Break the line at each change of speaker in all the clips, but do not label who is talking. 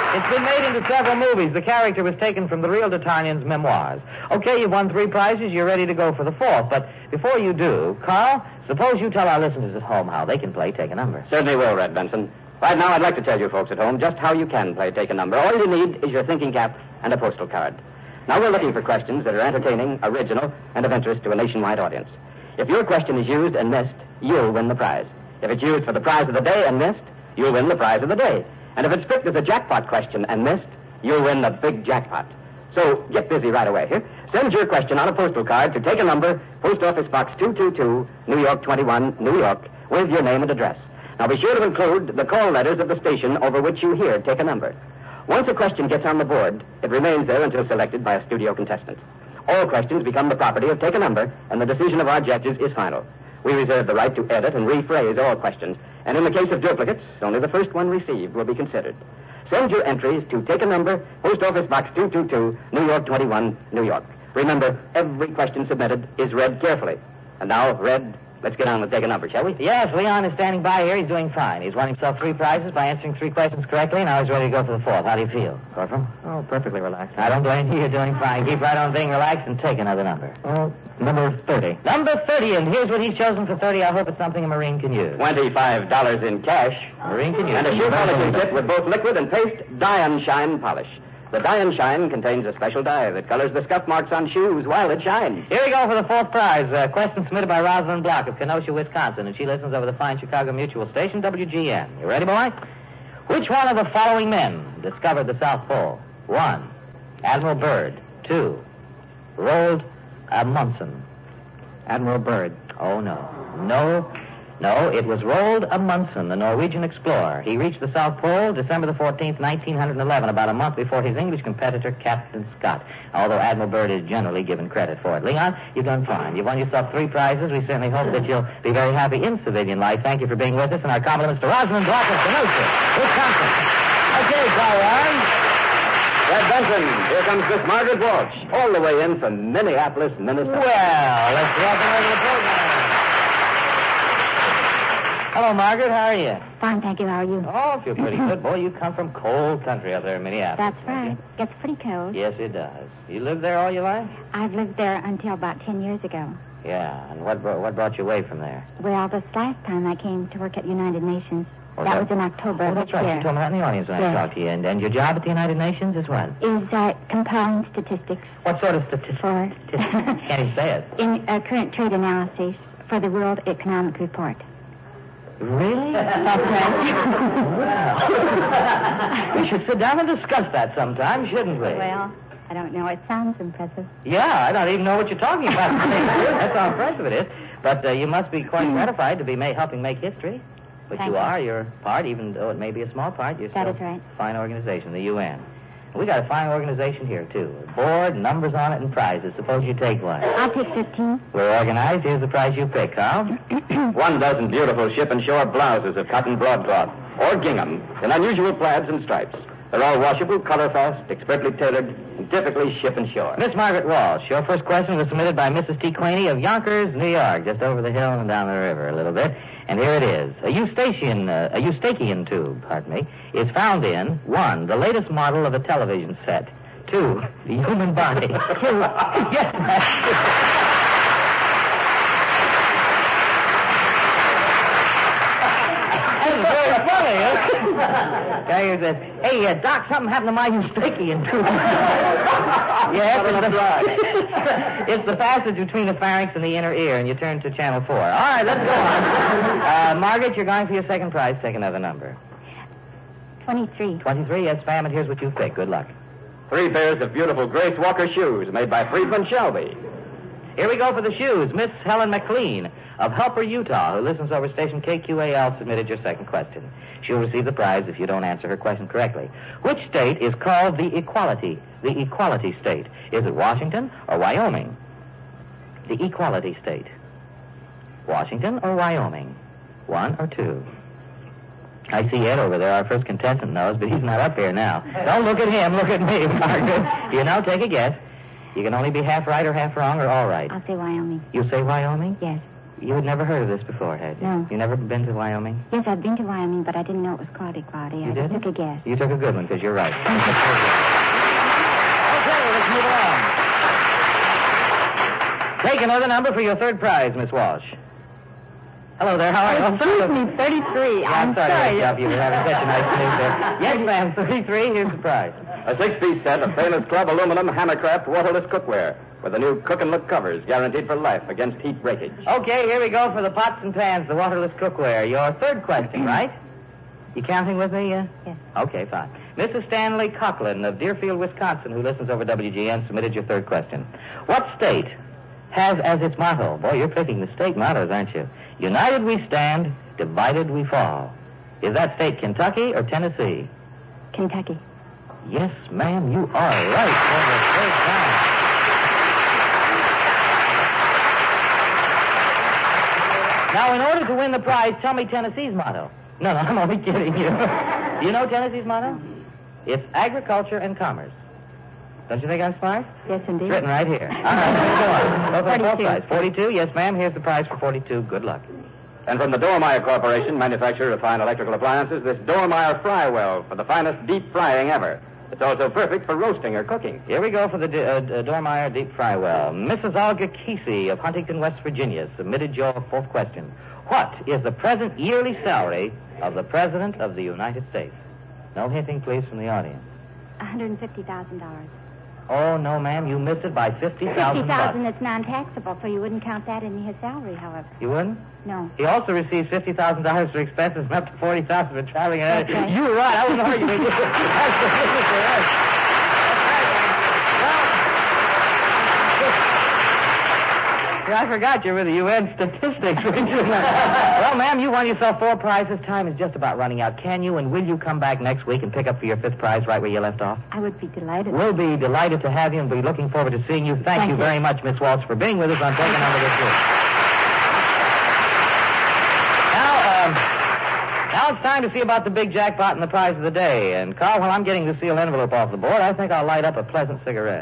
It's been made into several movies. The character was taken from the real D'Artagnan's memoirs. Okay, you've won 3 prizes. You're ready to go for the 4th. But before you do, Carl, suppose you tell our listeners at home how they can play Take a Number.
Certainly will, Red Benson. Right now, I'd like to tell you folks at home just how you can play Take a Number. All you need is your thinking cap and a postal card. Now, we're looking for questions that are entertaining, original, and of interest to a nationwide audience. If your question is used and missed, you'll win the prize. If it's used for the prize of the day and missed, you'll win the prize of the day. And if it's picked as a jackpot question and missed, you'll win the big jackpot. So get busy right away here. Send your question on a postal card to Take a Number, Post Office Box 222, New York 21, New York, with your name and address. Now be sure to include the call letters of the station over which you hear Take a Number. Once a question gets on the board, it remains there until selected by a studio contestant. All questions become the property of Take a Number, and the decision of our judges is final. We reserve the right to edit and rephrase all questions, and in the case of duplicates, only the first one received will be considered. Send your entries to Take a Number, Post Office Box 222, New York 21, New York. Remember, every question submitted is read carefully. And now, Red, let's get on with Take a Number, shall we?
Yes, Leon is standing by here. He's doing fine. He's won himself 3 prizes by answering 3 questions correctly. Now he's ready to go for the 4th. How do you feel, Corporal?
Oh, perfectly relaxed.
I don't blame you. You're doing fine. Keep right on being relaxed and take another number.
Oh, number 30.
Number 30, and here's what he's chosen for 30. I hope it's something a Marine can use.
$25 in cash.
Marine can use.
And a shoe polishing kit with both liquid and paste Dian Shine polish. The Dian Shine contains a special dye that colors the scuff marks on shoes while it shines.
Here we go for the 4th prize. Question submitted by Rosalind Block of Kenosha, Wisconsin, and she listens over the fine Chicago Mutual station, WGN. You ready, boy? Which one of the following men discovered the South Pole? 1, Admiral Byrd. 2, Roald Amundsen.
Admiral Byrd.
Oh, no, it was Roald Amundsen, the Norwegian explorer. He reached the South Pole December the 14th, 1911, about a month before his English competitor, Captain Scott, although Admiral Byrd is generally given credit for it. Leon, you've done fine. You've won yourself 3 prizes. We certainly hope that you'll be very happy in civilian life. Thank you for being with us, and our compliments to Rosalind Block of Kenosha, Wisconsin. Okay, Carl.
Red Benson, here comes Miss Margaret Walsh, all the way in from Minneapolis, Minnesota.
Well, let's welcome her to the program. Hello, Margaret. How are you?
Fine, thank you. How are you?
Oh, I feel pretty good. Boy, you come from cold country up there in Minneapolis.
That's right. Gets pretty cold.
Yes, it does. You lived there all your life?
I've lived there until about 10 years ago.
Yeah, and what brought you away from there?
Well, this last time I came to work at United Nations.
Oh,
that was in October
Oh,
of
that's
this
right.
year.
You told me that in the audience when I talked to you. And your job at the United Nations is what?
Is compiling statistics.
What sort of statistics?
For...
Can't even say it.
In current trade analysis for the World Economic Report.
Really?
That's
right. We should sit down and discuss that sometime, shouldn't we?
Well, I don't know. It sounds impressive.
Yeah, I don't even know what you're talking about. That's how impressive it is. But you must be quite gratified to be helping make history. But
Thank
you
you.
are. You're part, even though it may be a small part. You're
That
still
is right.
a fine organization, the UN. We got a fine organization here, too. A board, numbers on it, and prizes. Suppose you take one.
I'll take 15.
We're organized. Here's the prize you pick, Carl.
1 beautiful ship and shore blouses of cotton broadcloth or gingham in unusual plaids and stripes. They're all washable, color-fast, expertly tailored, and typically ship and shore.
Miss Margaret Walsh, your first question was submitted by Mrs. T. Quaney of Yonkers, New York, just over the hill and down the river a little bit. And here it is. A Eustachian tube, is found in 1, the latest model of a television set. 2, the human body. 2, yes, that's very funny, huh? Guy here says, hey, Doc, something happened to my Eustachian tube. Yes, it's the passage between the pharynx and the inner ear, and you turn to channel 4. All right, let's go on. Margaret, you're going for your second prize. Take another number.
23.
23, yes, ma'am, and here's what you pick. Good luck.
3 pairs of beautiful Grace Walker shoes made by Friedman Shelby.
Here we go for the shoes. Miss Helen McLean of Helper, Utah, who listens over station KQAL, submitted your second question. She'll receive the prize if you don't answer her question correctly. Which state is called the Equality State? Is it Washington or Wyoming? The Equality State. Washington or Wyoming? 1 or 2? I see Ed over there, our first contestant knows, but he's not up here now. Don't look at him, look at me, Margaret. You now take a guess. You can only be half right or half wrong or all right.
I'll say Wyoming.
You say Wyoming?
Yes.
You had never heard of this before, had you?
No.
You never been to Wyoming?
Yes, I've been to Wyoming, but I didn't know it was Claudia.
You
I
didn't?
took a guess.
You took a good one, because you're right. Okay, let's move along. Take another number for your third prize, Miss Walsh. Hello there, how are you?
Excuse me, 33.
Yeah,
I'm
sorry.
sorry.
To stop you. We're having such a nice news there. Yes, ma'am, 33. Here's the prize.
A 6-piece set of famous club aluminum Hammercraft waterless cookware with the new Cook and Look covers guaranteed for life against heat breakage.
Okay, here we go for the pots and pans, the waterless cookware. Your third question, right? You counting with me?
Yes.
Okay, fine. Mrs. Stanley Coughlin of Deerfield, Wisconsin, who listens over WGN, submitted your third question. What state has as its motto? Boy, you're picking the state mottos, aren't you? United we stand, divided we fall. Is that state Kentucky or Tennessee?
Kentucky.
Yes, ma'am, you are right for the third time. Now, in order to win the prize, tell me Tennessee's motto. No, I'm only kidding you. Do you know Tennessee's motto? It's agriculture and commerce. Don't you think I'm smart?
Yes, indeed.
It's written right here. All right, let's go on. Go for the
42.
prize. 42, yes, ma'am. Here's the prize for 42. Good luck.
And from the Dormeyer Corporation, manufacturer of fine electrical appliances, this Dormeyer Fry Well for the finest deep frying ever. It's also perfect for roasting or cooking.
Here we go for the Dormeyer Deep Fry Well. Mrs. Olga Kesey of Huntington, West Virginia, submitted your fourth question. What is the present yearly salary of the President of the United States? No hinting, please, from the audience.
$150,000.
Oh, no, ma'am, you missed it by $50,000.
$50,000 is non-taxable, so you wouldn't count that in his salary, however.
You wouldn't?
No.
He also receives $50,000 for expenses and up to $40,000 for traveling.
That's right.
You were right. I wasn't arguing. That's right. I forgot you were the UN statistics, weren't you? Well, ma'am, you won yourself 4 prizes. Time is just about running out. Can you and will you come back next week and pick up for your 5th prize right where you left off?
I would be delighted.
We'll be delighted to have you and be looking forward to seeing you. Thank you very much, Miss Walsh, for being with us on Taking Number this week. Now it's time to see about the big jackpot and the prize of the day. And, Carl, while I'm getting the sealed envelope off the board, I think I'll light up a pleasant cigarette.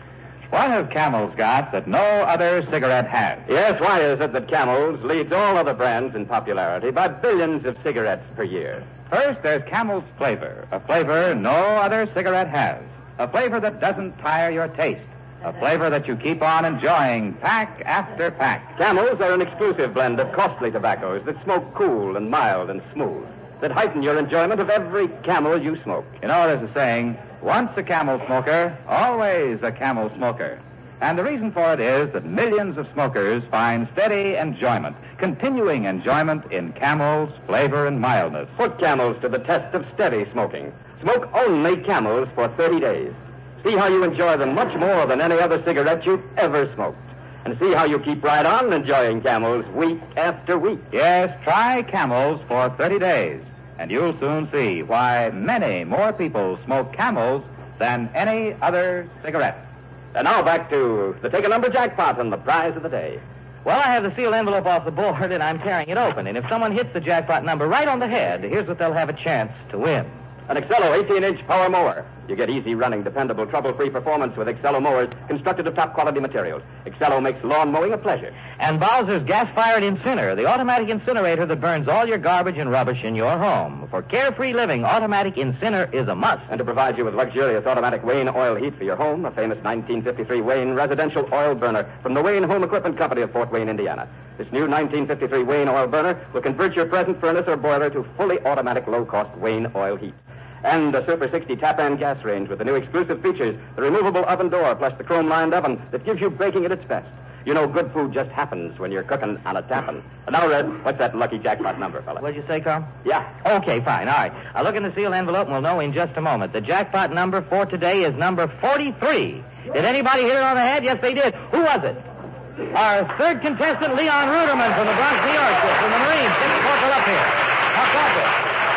What have Camels got that no other cigarette has?
Yes, why is it that Camels leads all other brands in popularity by billions of cigarettes per year?
First, there's Camel's flavor, a flavor no other cigarette has. A flavor that doesn't tire your taste. A flavor that you keep on enjoying pack after pack.
Camels are an exclusive blend of costly tobaccos that smoke cool and mild and smooth, that heighten your enjoyment of every Camel you smoke.
You know, there's a saying, once a Camel smoker, always a Camel smoker. And the reason for it is that millions of smokers find steady enjoyment, continuing enjoyment in Camel's flavor and mildness.
Put Camels to the test of steady smoking. Smoke only Camels for 30 days. See how you enjoy them much more than any other cigarette you've ever smoked. And see how you keep right on enjoying Camels week after week.
Yes, try Camels for 30 days. And you'll soon see why many more people smoke Camels than any other cigarette.
And now back to the Take a Number jackpot and the prize of the day.
Well, I have the sealed envelope off the board, and I'm tearing it open. And if someone hits the jackpot number right on the head, here's what they'll have a chance to win.
An Excello 18-inch power mower. You get easy running, dependable, trouble-free performance with Excello mowers constructed of top-quality materials. Excello makes lawn mowing a pleasure.
And Bowser's gas-fired incinerator, the automatic incinerator that burns all your garbage and rubbish in your home. For carefree living, automatic incinerator is a must.
And to provide you with luxurious automatic Wayne oil heat for your home, a famous 1953 Wayne residential oil burner from the Wayne Home Equipment Company of Fort Wayne, Indiana. This new 1953 Wayne oil burner will convert your present furnace or boiler to fully automatic low-cost Wayne oil heat. And a Super 60 tap-and gas range with the new exclusive features, the removable oven door plus the chrome-lined oven that gives you baking at its best. You know, good food just happens when you're cooking on a tappin'. And now, Red, what's that lucky jackpot number, fella?
What'd you say, Carl?
Yeah.
Okay, fine. All right. I'll look in the sealed envelope and we'll know in just a moment. The jackpot number for today is number 43. Did anybody hit it on the head? Yes, they did. Who was it? Our third contestant, Leon Ruderman from the Bronx, New York, from the Marines. Get the corporal up here. Now, Corporal.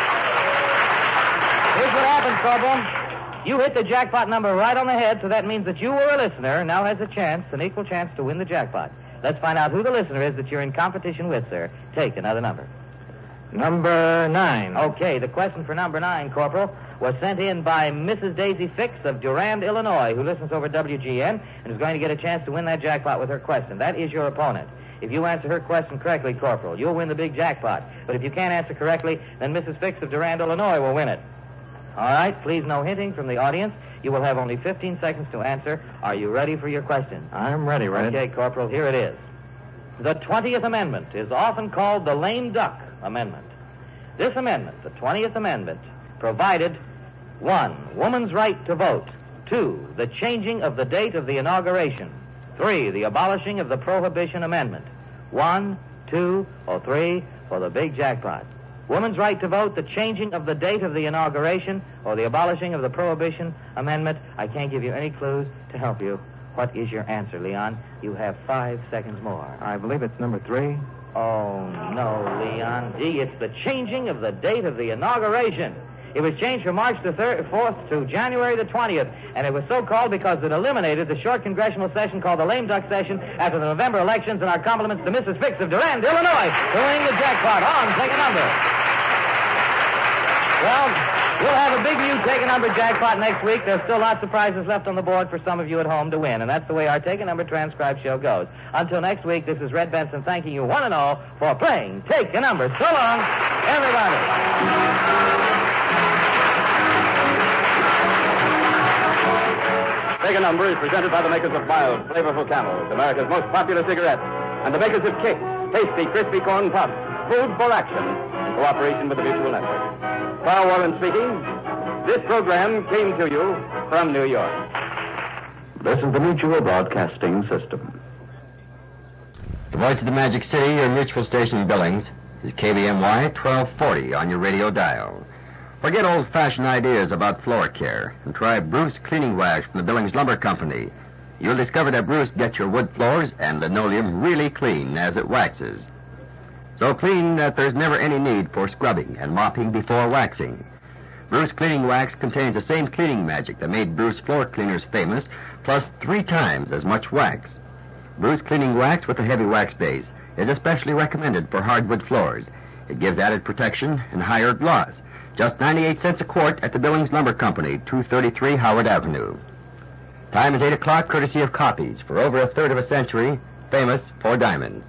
Here's what happened, Corporal. You hit the jackpot number right on the head, so that means that you were a listener, now has a chance, an equal chance to win the jackpot. Let's find out who the listener is that you're in competition with, sir. Take another number.
Number 9.
Okay, the question for number 9, Corporal, was sent in by Mrs. Daisy Fix of Durand, Illinois, who listens over WGN and is going to get a chance to win that jackpot with her question. That is your opponent. If you answer her question correctly, Corporal, you'll win the big jackpot. But if you can't answer correctly, then Mrs. Fix of Durand, Illinois will win it. All right, please, no hinting from the audience. You will have only 15 seconds to answer. Are you ready for your question?
I'm ready, Red.
Okay, Corporal, here it is. The 20th Amendment is often called the lame duck amendment. This amendment, the 20th Amendment, provided 1, woman's right to vote. 2, the changing of the date of the inauguration. 3, the abolishing of the Prohibition Amendment. 1, 2, or 3 for the big jackpot. Woman's right to vote, the changing of the date of the inauguration, or the abolishing of the Prohibition Amendment. I can't give you any clues to help you. What is your answer, Leon? You have 5 seconds more.
I believe it's number 3.
Oh, no, Leon. Gee, it's the changing of the date of the inauguration. It was changed from March the 4th to January the 20th, and it was so called because it eliminated the short congressional session called the lame duck session after the November elections, and our compliments to Mrs. Fix of Durand, Illinois, for winning the jackpot. On, take a number. Well, we'll have a big new Take a Number jackpot next week. There's still lots of prizes left on the board for some of you at home to win, and that's the way our Take a Number transcribed show goes. Until next week, this is Red Benson thanking you one and all for playing Take a Number. So long, everybody.
Take a Number is presented by the makers of Mild, flavorful Camels, America's most popular cigarette, and the makers of Kicks, tasty, crispy corn puffs, food for action, in cooperation with the Mutual Network. Carl Warren speaking. This program came to you from New York.
This is the Mutual Broadcasting System.
The voice of the Magic City, your mutual station in Billings, is KBMY 1240 on your radio dial. Forget old-fashioned ideas about floor care and try Bruce Cleaning Wax from the Billings Lumber Company. You'll discover that Bruce gets your wood floors and linoleum really clean as it waxes. So clean that there's never any need for scrubbing and mopping before waxing. Bruce Cleaning Wax contains the same cleaning magic that made Bruce floor cleaners famous, plus 3 times as much wax. Bruce Cleaning Wax with a heavy wax base is especially recommended for hardwood floors. It gives added protection and higher gloss. Just 98 cents a quart at the Billings Lumber Company, 233 Howard Avenue. Time is 8 o'clock, courtesy of Copies. For over a third of a century, famous for diamonds.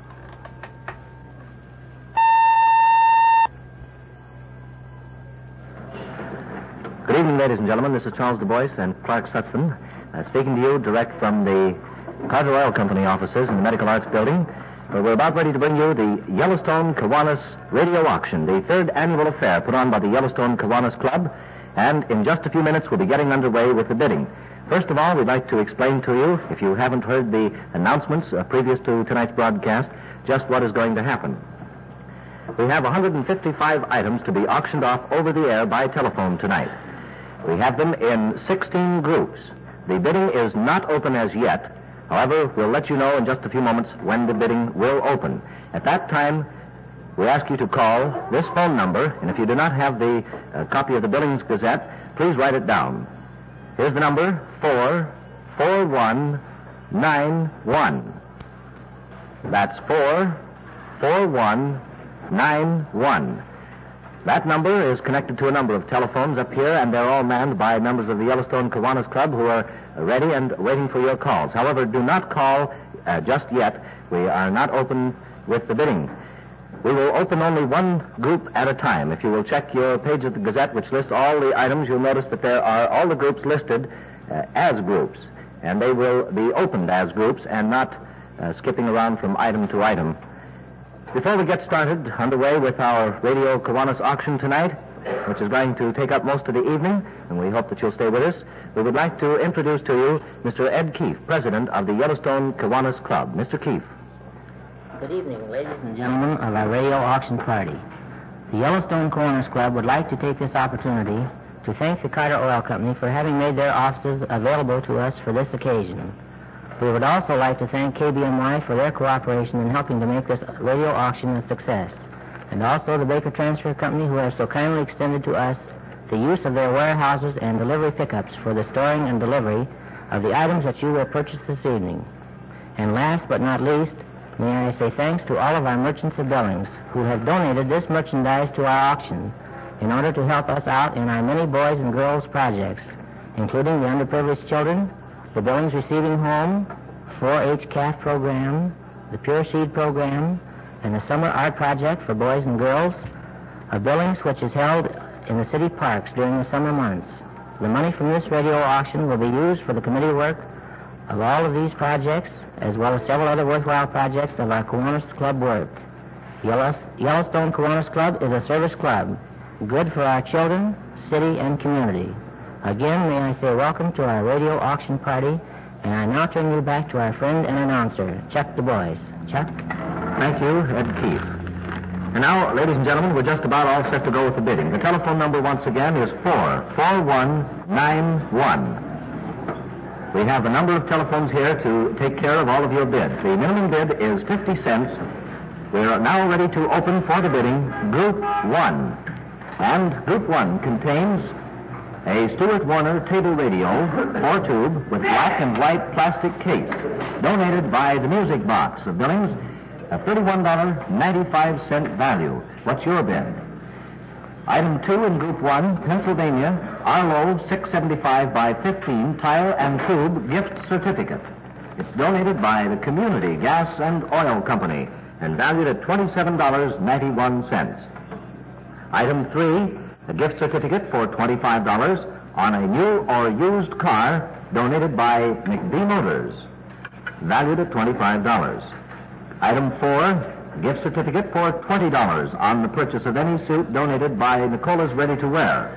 Good evening, ladies and gentlemen. This is Charles Du Bois and Clark Sutphen, speaking to you direct from the Carter Oil Company offices in the Medical Arts Building. We're about ready to bring you the Yellowstone Kiwanis Radio Auction, the 3rd annual affair put on by the Yellowstone Kiwanis Club. And in just a few minutes, we'll be getting underway with the bidding. First of all, we'd like to explain to you, if you haven't heard the announcements previous to tonight's broadcast, just what is going to happen. We have 155 items to be auctioned off over the air by telephone tonight. We have them in 16 groups. The bidding is not open as yet. However, we'll let you know in just a few moments when the bidding will open. At that time, we ask you to call this phone number, and if you do not have the copy of the Billings Gazette, please write it down. Here's the number, 44191. That's 44191. That number is connected to a number of telephones up here, and they're all manned by members of the Yellowstone Kiwanis Club who are ready and waiting for your calls. However, do not call just yet. We are not open with the bidding. We will open only one group at a time. If you will check your page of the Gazette, which lists all the items, you'll notice that there are all the groups listed as groups, and they will be opened as groups and not skipping around from item to item. Before we get started underway with our Radio Kiwanis auction tonight, which is going to take up most of the evening, and we hope that you'll stay with us, we would like to introduce to you Mr. Ed Keefe, president of the Yellowstone Kiwanis Club. Mr. Keefe.
Good evening, ladies and gentlemen of our radio auction party. The Yellowstone Kiwanis Club would like to take this opportunity to thank the Carter Oil Company for having made their offices available to us for this occasion. We would also like to thank KBMY for their cooperation in helping to make this radio auction a success, and also the Baker Transfer Company, who have so kindly extended to us the use of their warehouses and delivery pickups for the storing and delivery of the items that you will purchase this evening. And last but not least, may I say thanks to all of our merchants of Billings who have donated this merchandise to our auction in order to help us out in our many boys and girls projects, including the underprivileged children, the Billings Receiving Home, 4-H CAF program, the Pure Seed program, and the Summer Art Project for boys and girls of Billings, which is held in the city parks during the summer months. The money from this radio auction will be used for the committee work of all of these projects, as well as several other worthwhile projects of our Kiwanis Club work. Yellowstone Kiwanis Club is a service club, good for our children, city, and community. Again, may I say welcome to our radio auction party, and I now turn you back to our friend and announcer, Chuck Du Bois. Chuck?
Thank you, Ed Keefe. And now, ladies and gentlemen, we're just about all set to go with the bidding. The telephone number, once again, is 44191. We have a number of telephones here to take care of all of your bids. The minimum bid is 50 cents. We are now ready to open for the bidding Group 1. And Group 1 contains a Stuart Warner table radio, 4-tube, with black and white plastic case, donated by the Music Box of Billings, a $31.95 value. What's your bid? Item 2 in Group 1, Pennsylvania, Arlo 675 by 15 tire and tube gift certificate. It's donated by the Community Gas and Oil Company and valued at $27.91. Item 3, a gift certificate for $25 on a new or used car donated by McBee Motors, valued at $25. Item 4, a gift certificate for $20 on the purchase of any suit donated by Nicola's Ready to Wear.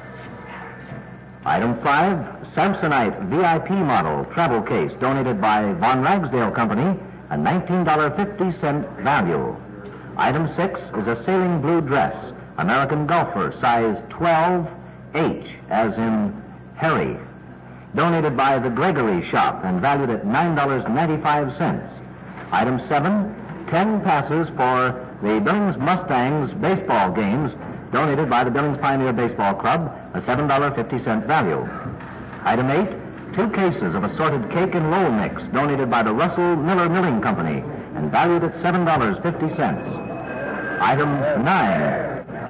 Item 5, Samsonite VIP model travel case donated by Von Ragsdale Company, a $19.50 value. Item 6 is a sailing blue dress, American Golfer, size 12H, as in Harry, donated by the Gregory Shop and valued at $9.95. Item 7, 10 passes for the Billings Mustangs baseball games, donated by the Billings Pioneer Baseball Club, a $7.50 value. Item 8, 2 cases of assorted cake and roll mix, donated by the Russell Miller Milling Company, and valued at $7.50. Item 9,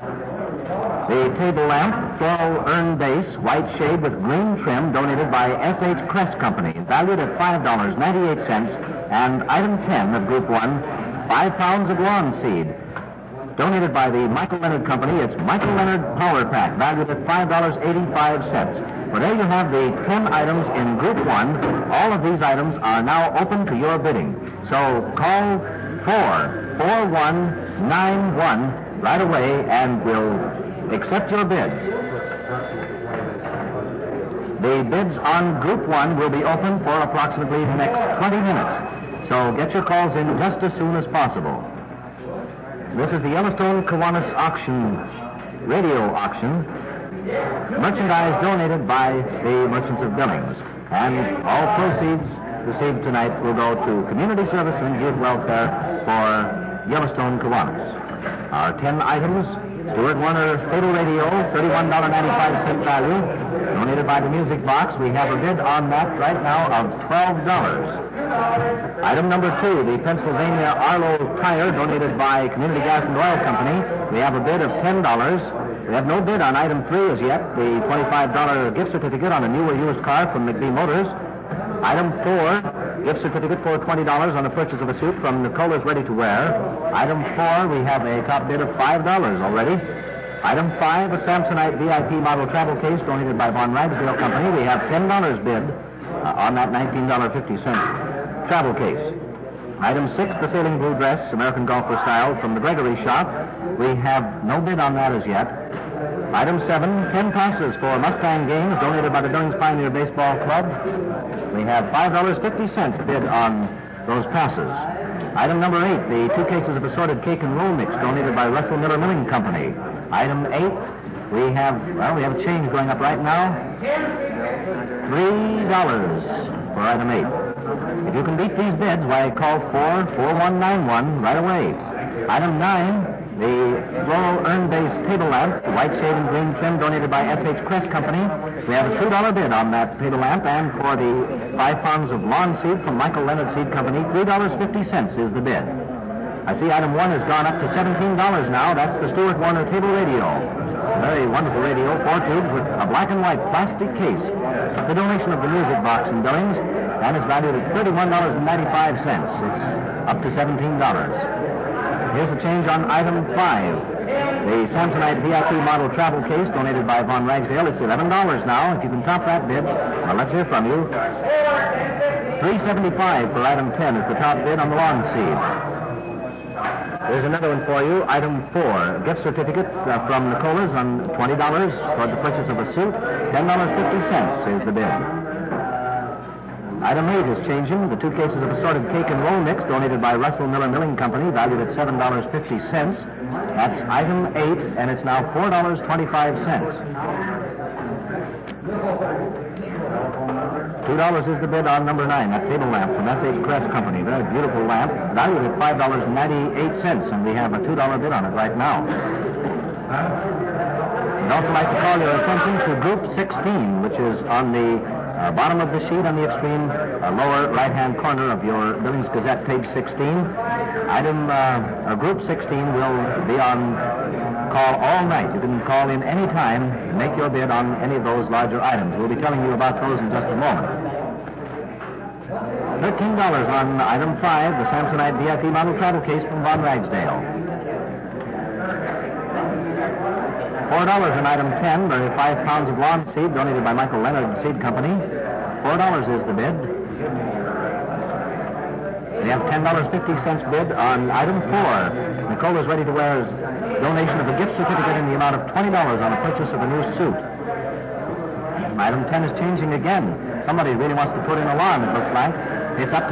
the table lamp, floral urn base, white shade with green trim, donated by S.H. Crest Company, valued at $5.98. And item 10 of Group 1, 5 pounds of lawn seed, donated by the Michael Leonard Company. It's Michael Leonard Power Pack, valued at $5.85. Well, there you have the 10 items in Group 1. All of these items are now open to your bidding. So call 44191 right away, and we'll accept your bids. The bids on Group 1 will be open for approximately the next 20 minutes. So get your calls in just as soon as possible. This is the Yellowstone Kiwanis Auction, radio auction. Merchandise donated by the Merchants of Billings. And all proceeds received tonight will go to community service and youth welfare for Yellowstone Kiwanis. Our 10 items: Stuart Warner Fatal Radio, $31.95 value, donated by the Music Box. We have a bid on that right now of $12. Item number 2, the Pennsylvania Arlo tire, donated by Community Gas and Oil Company. We have a bid of $10. We have no bid on item 3 as yet, the $25 gift certificate on a new or used car from McBee Motors. Item 4, gift certificate for $20 on the purchase of a suit from Nicola's Ready to Wear. Item 4, we have a top bid of $5 already. Item 5, a Samsonite VIP model travel case donated by Von Ragsdale Company. We have $10 bid on that $19.50 travel case. Item 6, the sailing blue dress, American Golfer style, from the Gregory Shop. We have no bid on that as yet. Item 7, 10 passes for Mustang games donated by the Billings Pioneer Baseball Club. We have $5.50 bid on those passes. Item number 8, the 2 cases of assorted cake and roll mix donated by Russell Miller Milling Company. Item 8, we have a change going up right now. $3 for item 8. If you can beat these bids, why, call 44191 right away. Item 9, the floral urn-based table lamp, white shade and green trim, donated by S.H. Crest Company. We have a $2 bid on that table lamp, and for the 5 pounds of lawn seed from Michael Leonard Seed Company, $3.50 is the bid. I see item 1 has gone up to $17 now. That's the Stuart Warner table radio. A very wonderful radio, 4 tubes with a black and white plastic case. The donation of the music box in Billings, and it's valued at $31.95. It's up to $17. Here's a change on item 5. The Samsonite VIP model travel case donated by Von Ragsdale. It's $11 now. If you can top that bid, well, let's hear from you. $3.75 for item 10 is the top bid on the lawn seed. There's another one for you, item 4. A gift certificate from Nicola's on $20 toward the purchase of a suit. $10.50 is the bid. Item 8 is changing. The 2 cases of assorted cake and roll mix donated by Russell Miller Milling Company, valued at $7.50. That's item 8, and it's now $4.25. $2 is the bid on number 9, that table lamp from S.H. Crest Company. Very beautiful lamp, valued at $5.98, and we have a $2 bid on it right now. I'd also like to call your attention to Group 16, which is on the bottom of the sheet on the extreme lower right-hand corner of your Billings Gazette, page 16. Group 16 will be on call all night. You can call in any time and make your bid on any of those larger items. We'll be telling you about those in just a moment. $13 on item 5, the Samsonite VIP model travel case from Von Ragsdale. $4 on item 10, the 5 pounds of lawn seed donated by Michael Leonard Seed Company. $4 is the bid. We have $10.50 bid on item 4. Nicola's Ready-to-Wear's donation of a gift certificate in the amount of $20 on the purchase of a new suit. Item 10 is changing again. Somebody really wants to put in a lawn, it looks like. It's up to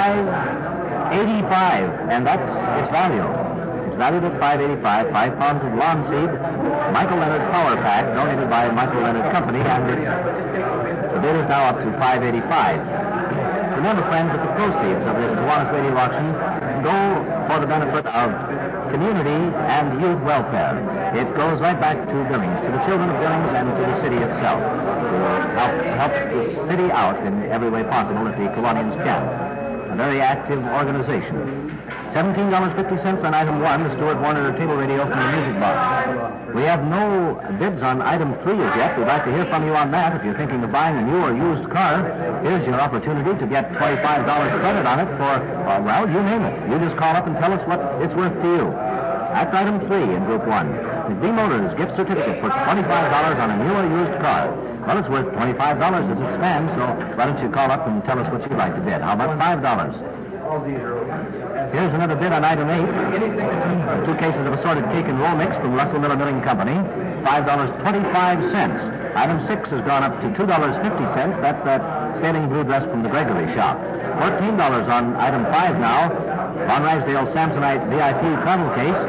$5.85, and that's its value. It's valued at $5.85, 5 pounds of lawn seed, Michael Leonard Power Pack, donated by Michael Leonard Company, and the bid is now up to $5.85. Remember, friends, that the proceeds of this Kiwanis Radio auction go for the benefit of community and youth welfare. It goes right back to Billings, to the children of Billings and to the city itself, to help the city out in every way possible that the Kiwanians can. A very active organization. $17.50 on item 1, the Stuart Warner table radio from the music box. We have no bids on item 3 as yet. We'd like to hear from you on that. If you're thinking of buying a new or used car, here's your opportunity to get $25 credit on it for, well, you name it. You just call up and tell us what it's worth to you. That's item 3 in Group 1. The B Motors gift certificate for $25 on a new or used car. Well, it's worth $25 as it stands, so why don't you call up and tell us what you'd like to bid. How about $5? Here's another bid on item 8. 2 cases of assorted cake and roll mix from Russell Miller Milling Company. $5.25. Item 6 has gone up to $2.50. That's that sailing blue dress from the Gregory shop. $14 on item 5 now. Von Ragsdale Samsonite VIP travel case.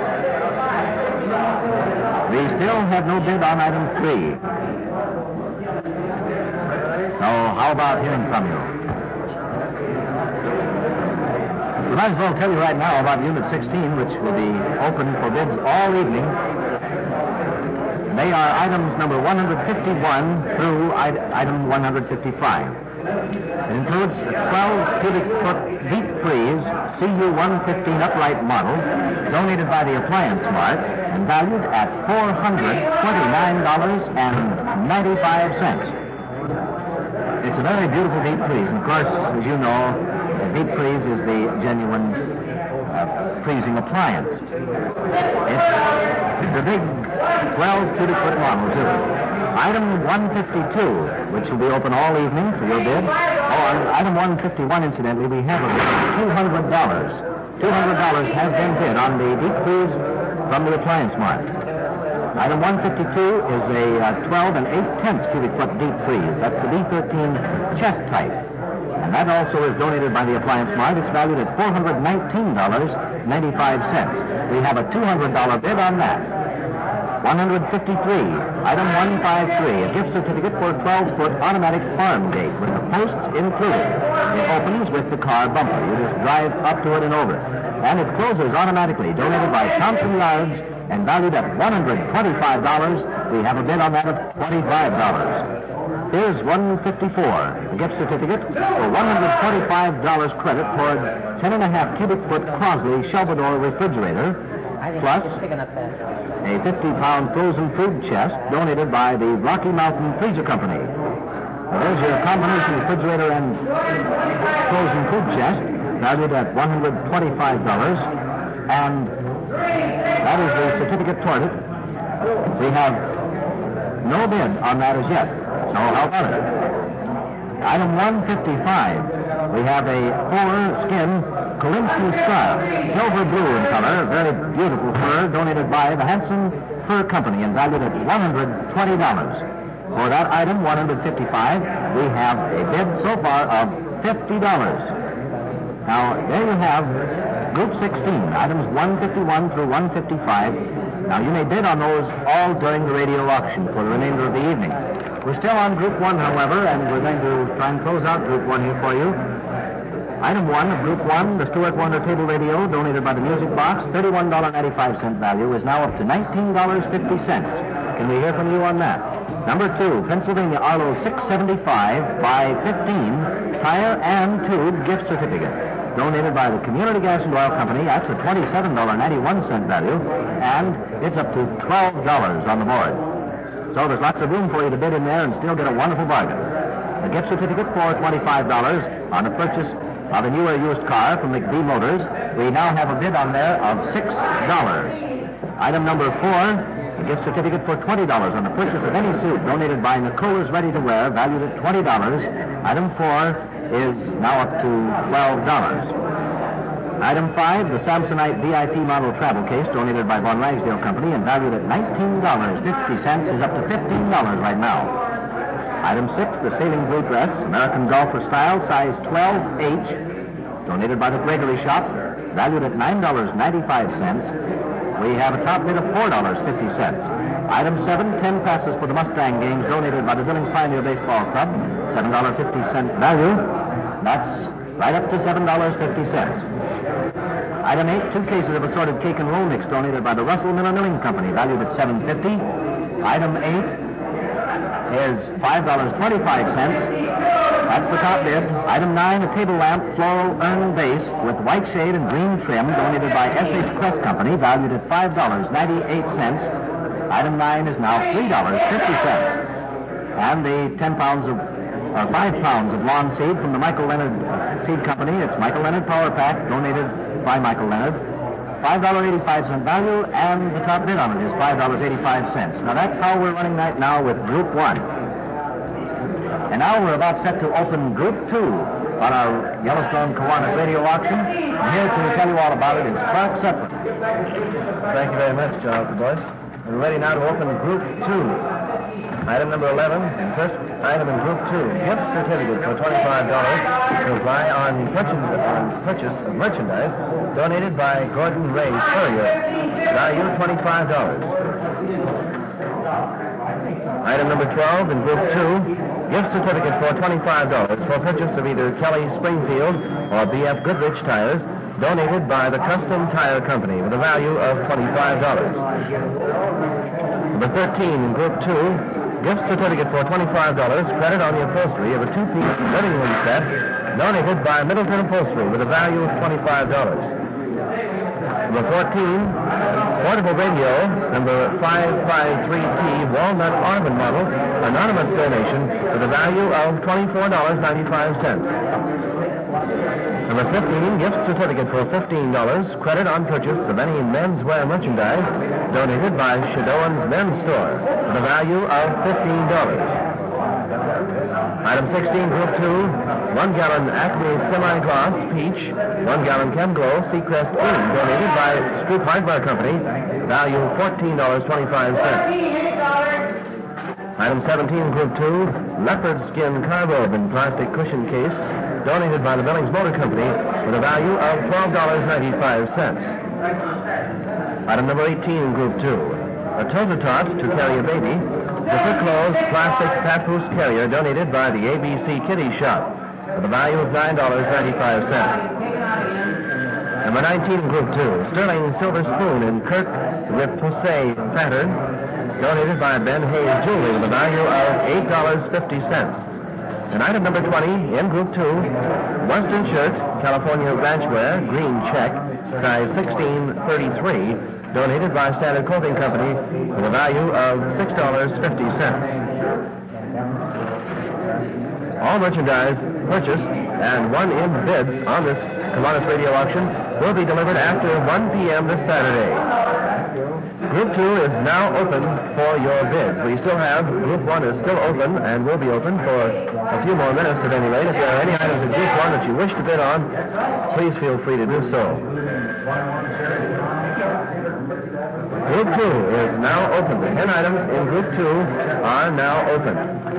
We still have no bid on item 3. So how about hearing from you? We might as well tell you right now about Unit 16, which will be open for bids all evening. They are items number 151 through item 155. It includes a 12 cubic foot deep freeze CU-115 upright model donated by the Appliance Mart and valued at $429.95. It's a very beautiful deep freeze, and of course, as you know, a deep freeze is the genuine freezing appliance. It's a big 12 cubic foot model, too. Item 152, which will be open all evening for your bid. Oh, on item 151, incidentally, we have a bid of $200. $200 has been bid on the deep freeze from the Appliance Mart. Item 152 is a 12 8/10 cubic foot deep freeze. That's the B13 chest type. And that also is donated by the Appliance Mart. It's valued at $419.95. We have a $200 bid on that. 153, item 153, a gift certificate for a 12-foot automatic farm gate with the posts included. It opens with the car bumper. You just drive up to it and over. And it closes automatically, donated by Thompson Yards and valued at $125. We have a bid on that of $25. Here's 154, a gift certificate for $125 credit toward 10.5 cubic foot Crosley Shelvador refrigerator, plus a 50-pound frozen food chest donated by the Rocky Mountain Freezer Company. There's your combination refrigerator and frozen food chest, valued at $125, and that is the certificate toward it. We have no bid on that as yet, so how about it? Item 155, we have a four-skin Kolinsky scarf, silver blue in color, very beautiful fur, donated by the Hanson Fur Company and valued at $120. For that item, 155, we have a bid so far of $50. Now, there you have Group 16, items 151 through 155. Now, you may bid on those all during the radio auction for the remainder of the evening. We're still on Group 1, however, and we're going to try and close out Group 1 here for you. Item 1 of Group 1, the Stuart Warner Table Radio, donated by the Music Box, $31.95 value, is now up to $19.50. Can we hear from you on that? Number 2, Pennsylvania Arlo 675 by 15 tire and tube gift certificate, donated by the Community Gas and Oil Company. That's a $27.91 value, and it's up to $12 on the board. So there's lots of room for you to bid in there and still get a wonderful bargain. A gift certificate for $25 on the purchase of a new or used car from McBee Motors. We now have a bid on there of $6. Item number 4, a gift certificate for $20 on the purchase of any suit donated by Nicola's Ready to Wear, valued at $20. Item 4 is now up to $12. Item 5, the Samsonite VIP model travel case, donated by Von Ragsdale Company and valued at $19.50, is up to $15 right now. Item 6, the sailing blue dress, American golfer style, size 12H, donated by the Gregory Shop, valued at $9.95. We have a top bid of $4.50. Item 7, 10 passes for the Mustang games, donated by the Billings Pioneer Baseball Club, $7.50 value. That's right up to $7.50. Item 8, 2 cases of assorted cake and roll mix, donated by the Russell Miller Milling Company, valued at $7.50. Item 8 is $5.25. That's the top bid. Item 9, a table lamp floral urn base with white shade and green trim, donated by S.H. Crest Company, valued at $5.98. Item 9 is now $3.50. And the 5 pounds of lawn seed from the Michael Leonard Seed Company. It's Michael Leonard Power Pack, donated by Michael Leonard. $5.85 value, and the top bid on it is $5.85. Now, that's how we're running right now with Group 1. And now we're about set to open Group 2 on our Yellowstone Kiwanis radio auction. And here to tell you all about it is Clark Sutton.
Thank you very much, Jonathan Boyce. We're ready now to open Group 2. Item number 11, first item in Group 2, gift certificate for $25 to apply on purchase of merchandise donated by Gordon Ray Spurrier, value $25. Item number 12 in Group 2, gift certificate for $25 for purchase of either Kelly Springfield or B.F. Goodrich tires, donated by the Custom Tire Company with a value of $25. Number 13 in Group 2, gift certificate for $25, credit on the upholstery of a two-piece living room set, donated by Middleton Upholstery with a value of $25. Number 14, portable radio, number 553T, Walnut Armand model, anonymous donation with a value of $24.95. Number 15, gift certificate for $15, credit on purchase of any menswear merchandise, donated by Shadowan's Men's Store, with a value of $15. Item 16, Group 2, 1 gallon Acme Semi-Gloss Peach, 1 gallon Chemglow Seacrest Green, donated by Scoop Hardware Company, value $14.25. Item 17, Group 2, leopard skin carbob in plastic cushion case, donated by the Billings Motor Company with a value of $12.95. Item number 18, Group 2, a Tototot to carry a baby, zipper closed plastic papoose carrier donated by the ABC Kitty Shop with a value of $9.95. Number 19, Group 2, sterling silver spoon in Kirk Repousse pattern, donated by Ben Hayes Jewelry with a value of $8.50. And item number 20 in Group 2, Western shirt, California ranchwear, green check, size 1633, donated by Standard Clothing Company with a value of $6.50. All merchandise purchased and won in bids on this Kiwanis radio auction will be delivered after 1 p.m. this Saturday. Group 2 is now open for your bids. We still have, Group 1 is still open and will be open for a few more minutes at any rate. If there are any items in Group 1 that you wish to bid on, please feel free to do so. Group 2 is now open. The 10 items in Group 2 are now open.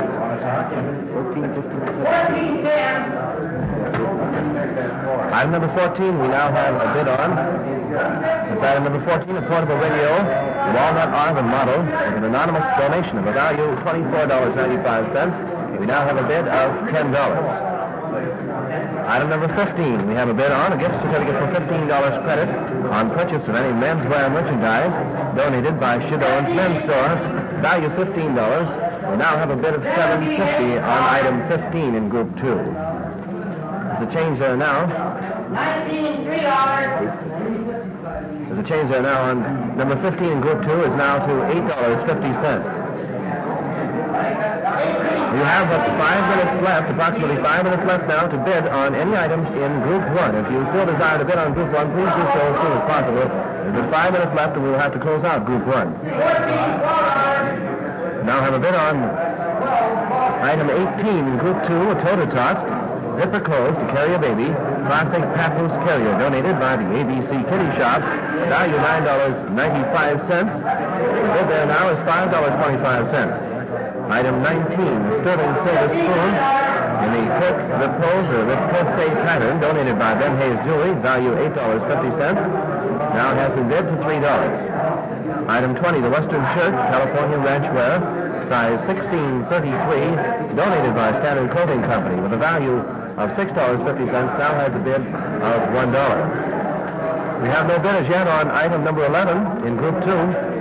14, item number 14 we now have a bid on. It's item number 14, a portable radio, walnut Arvin model, with an anonymous donation of a value of $24.95. We now have a bid of $10. Item number 15, we have a bid on a gift certificate for $15 credit on purchase of any menswear merchandise donated by Shadow's Men's Store, value $15. We now have a bid of $7.50 on item 15 in Group 2. There's a change there now. There's a change there now on number 15 in Group 2 is now to $8.50. You have 5 minutes left, approximately 5 minutes left now to bid on any items in Group 1. If you still desire to bid on Group 1, please do so as soon as possible. There's 5 minutes left and we'll have to close out Group 1. Now have a bid on item 18 in Group 2, a Total Tot, zipper closed to carry a baby, plastic papoose carrier donated by the ABC Kitty Shop, value $9.95. The bid there now is $5.25. Item 19, sterling silver spoon in the Kirk Repose or Repose pattern, donated by Ben Hayes Jewelry, value $8.50. Now has been bid for $3. Item 20, the Western shirt, California ranchwear, size 1633, donated by Standard Clothing Company with a value of $6.50, now has a bid of $1. We have no bid as yet on item number 11 in Group 2.